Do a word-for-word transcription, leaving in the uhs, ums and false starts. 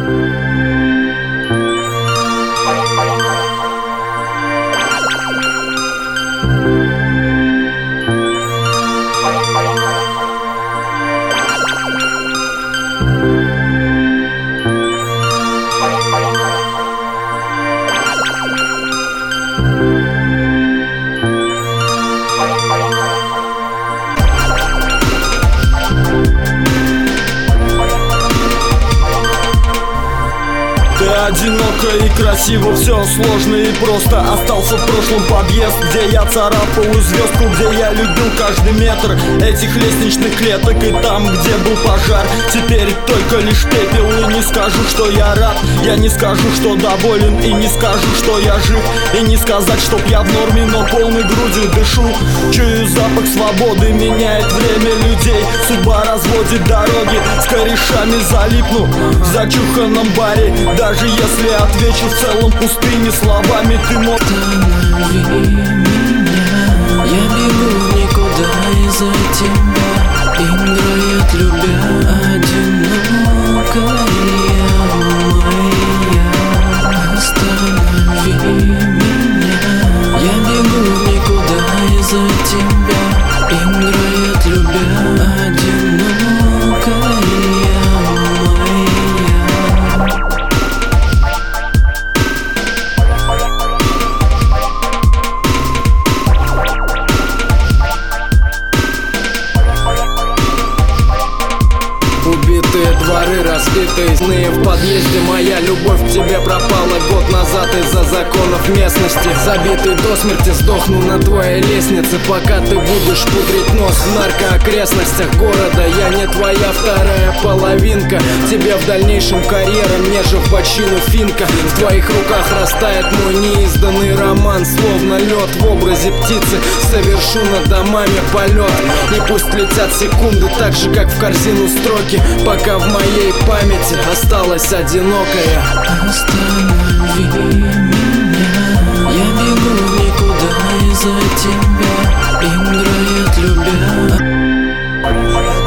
Одиноко и красиво, все сложно и просто. Остался в прошлом подъезд, где я царапал звездку, где я любил каждый метр этих лестничных клеток. И там, где был пожар, теперь только лишь пепел. И не скажу, что я рад, я не скажу, что доволен, и не скажу, что я жив, и не сказать, чтоб я в норме, но полной грудью дышу. Чую запах свободы, меняет время людей. Судьба разводит дороги, с корешами залипну в зачуханном баре. Даже если отвечу в целом пустыми словами, ты мог. Останови меня, я бегу в никуда из-за тебя. Играет, любя, одинокая моя. Останови меня, я бегу в никуда из-за тебя. Играет, любя, одинокая моя. Убитые дворы, разбитые сны в подъезде. Моя любовь к тебе пропала год назад из-за законов местности. Забитый до смерти, сдохну на твоей лестнице, пока ты будешь пудрить нос в наркоокрестностях города. Я не твоя вторая половинка, тебе в дальнейшем карьера, мне же в бочину финка. В твоих руках растает мой неизданный роман, словно лед в образе птицы. Совершу над домами полет, и пусть летят секунды так же, как в корзину строки, пока в моей памяти осталась одинокая. Останови меня, я бегу в никуда из-за тебя. Играет, любя.